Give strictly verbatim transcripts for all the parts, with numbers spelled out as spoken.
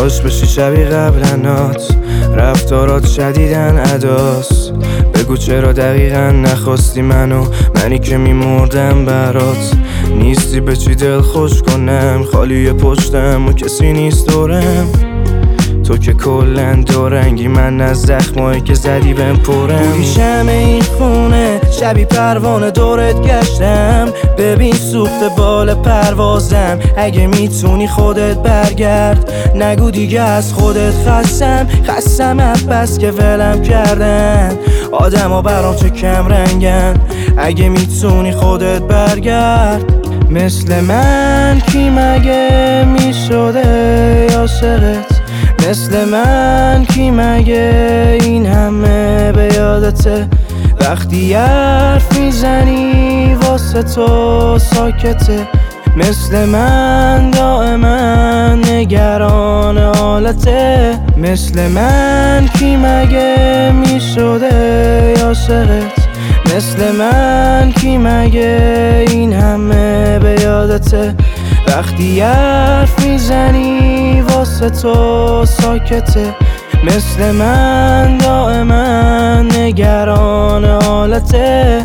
کاش بشی شبیه قبلنات، رفتارات شدیدن عداس. بگو چرا دقیقا نخواستی منو، منی که میمردم برات. نیستی به چی دل خوش کنم، خالی پشتم و کسی نیست دورم. تو که کلن دورنگی، من از زخمایی که زدی بهم پرم. بودی شمع این خونه، شبی پروانه دورت گشتم. ببین سوخت بال پروازم، اگه میتونی خودت برگرد. نگو دیگه از خودت خستم، خستم از بس که ولم کردن. آدم ها برام چه کم رنگن، اگه میتونی خودت برگرد. مثل من کی مگه میشده عاشقت؟ مثل من کی مگه این همه به یادته؟ وقتی حرف میزنی واسه تو ساکته. مثل من دائما نگران حالته. مثل من کی مگه میشده عاشقت؟ مثل من کی مگه این همه به یادته؟ وقتی حرف میزنی واسه تو ساکته. مثل من دائما نگران حالته.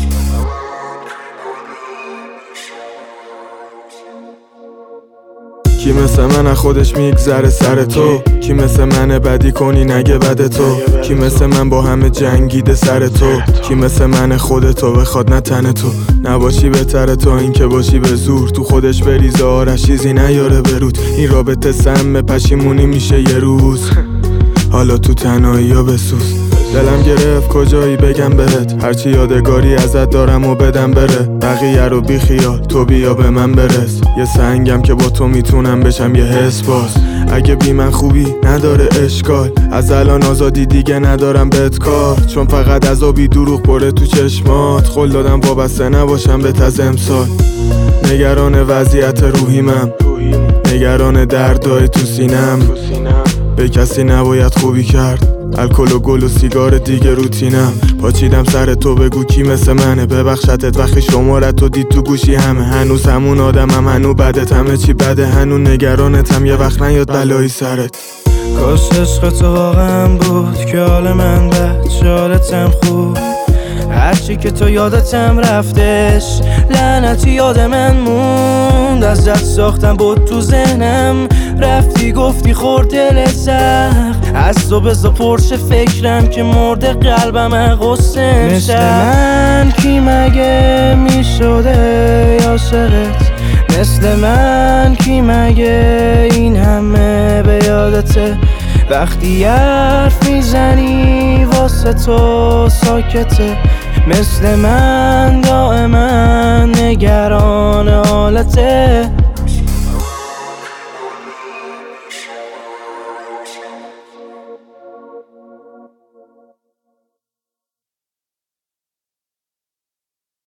کی مثل من از خودش میگذره سر تو؟ کی مثل من بدی کنی نگه بد تو؟ کی مثل من با همه جنگیده سر تو؟ کی مثل من خودتو بخواد نه تن تو؟ نباشی بهتره تو این که باشی به زور، تو خودش بریزه آرش چیزی نیاره برود. این رابطه سم پشیمونی میشه یه روز، حالا تو تنهایی ها بسوز. دلم گرفت کجایی بگم بهت، هرچی یادگاری ازت دارم و بدم بره. بقیه رو بی خیال، تو بیا به من برس. یه سنگم که با تو میتونم بشم یه حس باز. اگه بی من خوبی نداره اشکال، از الان آزادی دیگه ندارم بهت کار. چون فقط عذابی دروغ پره تو چشمات، خل دادم وابسته نباشم بهت از امسال. نگران وضعیت روحی من، نگران دردای تو سینم. به کسی نباید خوبی کرد، الکل و گل و سیگار دیگه روتینم. پاچیدم سر تو بگو کی مثل منه، ببخشتت وقتی شمارت تو دید تو گوشی همه. هنوز همون آدمم، هنوز بدت، همه چی بده، هنوز نگرانتم. یه وقت نیاد بلایی سرت. کاش عشق تو واقعا بود که حال من بد، حالتم خوب. هرچی که تو یادتم رفتش، لعنتی یاد من موند. ازت ساختم بود تو ذهنم، رفتی گفتی خورد دل سخت. از تو بزا پرش فکرم که مرده قلبم غصه. مثل من کی مگه میشده عاشقت؟ مثل من کی مگه این همه به یادته؟ وقتی حرف میزنی واسه تو ساکته. مثل من دائما نگران حالته.